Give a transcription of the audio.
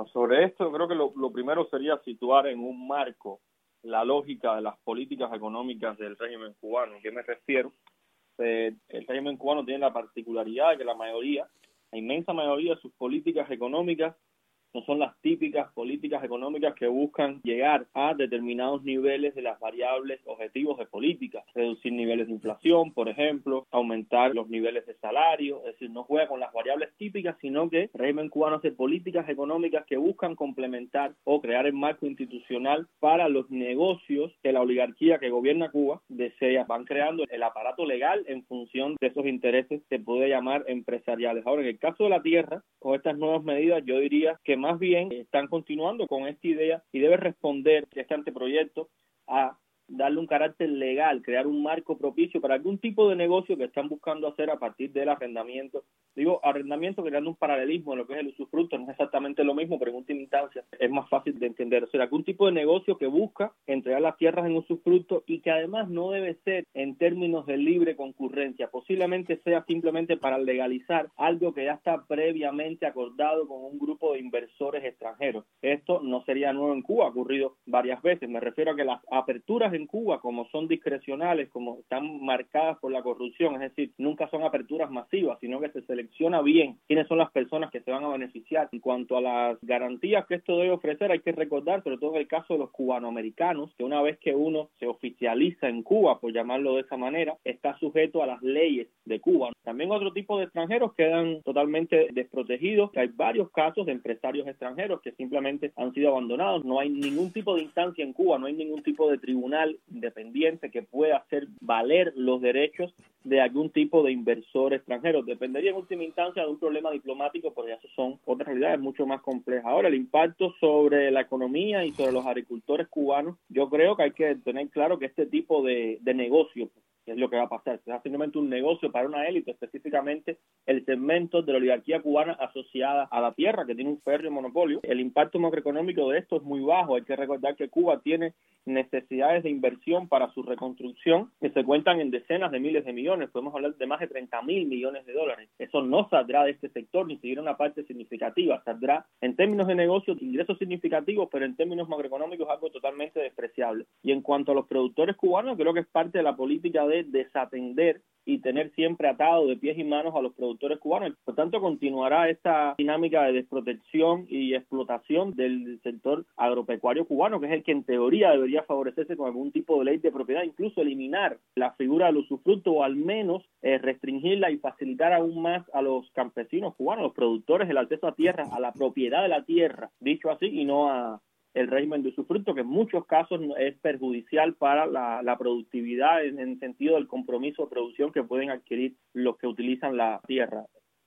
Bueno, sobre esto creo que lo primero sería situar en un marco la lógica de las políticas económicas del régimen cubano. ¿A qué me refiero? El régimen cubano tiene la particularidad de que la inmensa mayoría de sus políticas económicas no son las típicas políticas económicas que buscan llegar a determinados niveles de las variables objetivos de política, reducir niveles de inflación, por ejemplo, aumentar los niveles de salario, es decir, no juega con las variables típicas, sino que el régimen cubano hace políticas económicas que buscan complementar o crear el marco institucional para los negocios que la oligarquía que gobierna Cuba desea. Van creando el aparato legal en función de esos intereses que puede llamar empresariales. Ahora, en el caso de la tierra, con estas nuevas medidas, yo diría que más bien están continuando con esta idea y debe responder este anteproyecto a darle un carácter legal, crear un marco propicio para algún tipo de negocio que están buscando hacer a partir del arrendamiento. Digo arrendamiento creando un paralelismo en lo que es el usufructo, no es exactamente lo mismo, pero en última instancia es más fácil de entender. O sea, algún tipo de negocio que busca entregar las tierras en usufructo y que además no debe ser en términos de libre concurrencia, posiblemente sea simplemente para legalizar algo que ya está previamente acordado con un grupo de inversores extranjeros. Esto no sería nuevo en Cuba, ha ocurrido varias veces. Me refiero a que las aperturas en Cuba, como son discrecionales, como están marcadas por la corrupción, es decir, nunca son aperturas masivas, sino que se selecciona bien quiénes son las personas que se van a beneficiar. En cuanto a las garantías que esto debe ofrecer, hay que recordar, sobre todo en el caso de los cubanoamericanos, que una vez que uno se oficializa en Cuba, por llamarlo de esa manera, está sujeto a las leyes de Cuba. También otro tipo de extranjeros quedan totalmente desprotegidos. Hay varios casos de empresarios extranjeros que simplemente han sido abandonados. No hay ningún tipo de instancia en Cuba, no hay ningún tipo de tribunal independiente que pueda hacer valer los derechos de algún tipo de inversor extranjero. Dependería en última instancia de un problema diplomático, porque eso son otras realidades mucho más complejas. Ahora, el impacto sobre la economía y sobre los agricultores cubanos, yo creo que hay que tener claro que este tipo de negocio, que es lo que va a pasar, será simplemente un negocio para una élite, específicamente el segmento de la oligarquía cubana asociada a la tierra, que tiene un férreo monopolio. El impacto macroeconómico de esto es muy bajo. Hay que recordar que Cuba tiene necesidades de inversión para su reconstrucción que se cuentan en decenas de miles de millones. Podemos hablar de más de 30.000 millones de dólares. Eso no saldrá de este sector, ni siquiera una parte significativa. Saldrá en términos de negocios, ingresos significativos, pero en términos macroeconómicos algo totalmente despreciable. Y en cuanto a los productores cubanos, creo que es parte de la política de desatender y tener siempre atado de pies y manos a los productores cubanos. Por tanto, continuará esta dinámica de desprotección y explotación del sector agropecuario cubano, que es el que en teoría debería favorecerse con algún tipo de ley de propiedad, incluso eliminar la figura del usufructo o al menos restringirla y facilitar aún más a los campesinos cubanos, los productores, el acceso a tierra, a la propiedad de la tierra, dicho así, y no a el régimen de usufructo, que en muchos casos es perjudicial para la productividad en el sentido del compromiso de producción que pueden adquirir los que utilizan la tierra.